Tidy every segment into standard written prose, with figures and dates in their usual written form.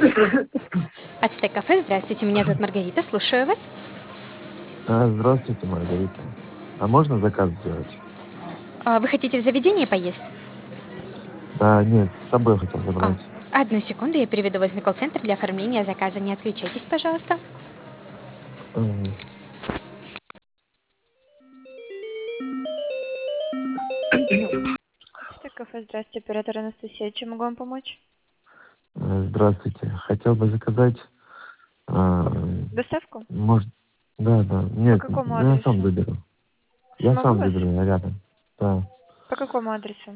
Ацтек кафе, здравствуйте, меня зовут Маргарита, слушаю вас. Здравствуйте, Маргарита. А можно заказ сделать? Вы хотите в заведении поесть? Нет, с собой хотел А, забрать. одну секунду, я переведу вас на колл-центр для оформления заказа. Не отключайтесь, пожалуйста. Мгм. Ацтек кафе, здравствуйте, оператор Анастасия. Чем могу вам помочь? Здравствуйте. Хотел бы заказать, а, Доставку? может, да. По Нет, какому я сам адресу? заберу. Я Смогу сам вас? заберу, я рядом. Да. По какому адресу?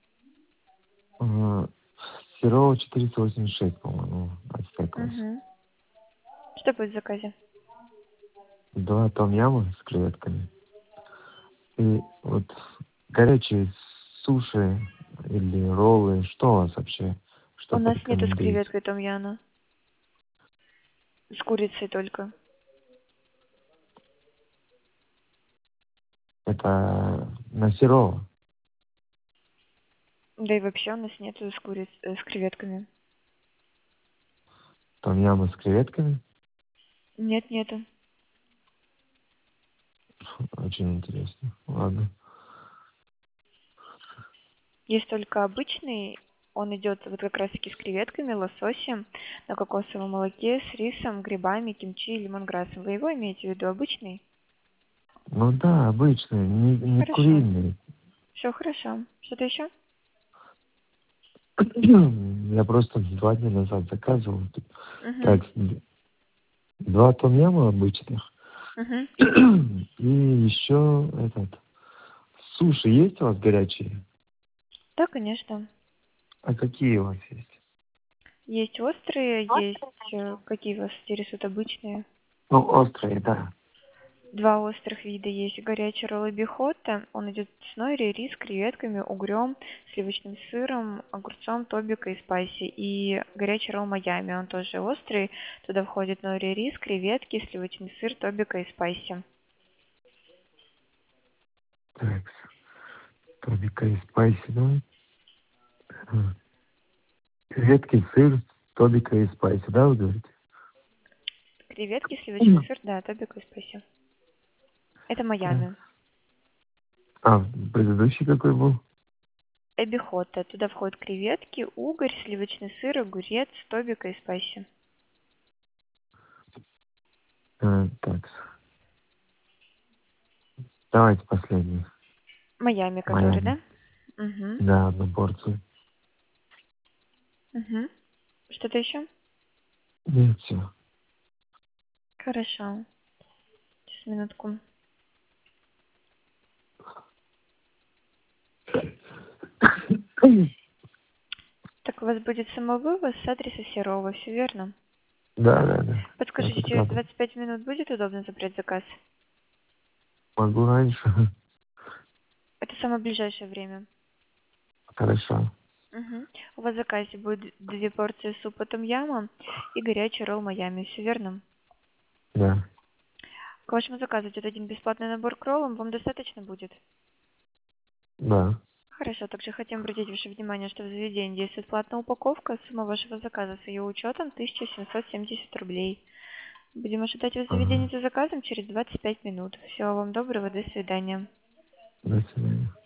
А, Серова 486, по-моему, Ацтек у вас. Угу. Что будет в заказе? 2 том-яма с креветками. И вот горячие суши или роллы, что у вас вообще, что У нас нету с порекомендуете? креветкой том-яна. С курицей только. Это на Серова. Да и вообще у нас нету с креветками. Том-ямы с креветками. Нет, нету. Очень интересно. Ладно. Есть только обычный. Он идет вот как раз таки с креветками, лососем, на кокосовом молоке, с рисом, грибами, кимчи и лимонграссом. Вы его имеете в виду обычный? Ну да, обычные, не Хорошо. куриные. Все хорошо. Что-то еще? Я просто 2 дня назад заказывал. Угу. Так, 2 том-яма обычных. Угу. И еще суши есть у вас горячие? Да, конечно. А какие у вас есть? Есть острые, есть какие вас интересуют обычные. Ну, острые, да. Два острых вида есть. Горячий ролл бихота. Он идет с нори, рис, креветками, угрем, сливочным сыром, огурцом, тобика и спайси. И горячий ролл Майами. Он тоже острый. Туда входит нори, рис, креветки, сливочный сыр, тобика и спайси. Так, тобика и спайси, да? Редкий сыр, тобика и спайси, да, вы говорите? Креветки, сливочный сыр, да, тобика и спайси. Это Так. Майами. Предыдущий какой был? Эбихота. Туда входят креветки, угорь, сливочный сыр, огурец, тобика и спайси. Так, давайте последний. Майами, который, Майами. да? Угу. Да, одну порцию. Угу. Что-то еще? Нет, все. Хорошо. Сейчас, минутку. Так, у вас будет самовывоз с адреса Серова, все верно? Да. Я Подскажите, тут через рядом. 25 минут будет удобно забрать заказ? Могу раньше. Это самое ближайшее время. Хорошо. Угу. У вас в заказе будет 2 порции супа том-яма и горячий ролл Майами, все верно? Да. К вашему заказу идет один бесплатный набор к роллам, вам достаточно будет? Да. Хорошо, также хотим обратить ваше внимание, что в заведении действует платная упаковка. Сумма вашего заказа с ее учетом 1770 рублей. Будем ожидать вас в заведении Ага. за заказом через 25 минут. Всего вам доброго, до свидания. До свидания.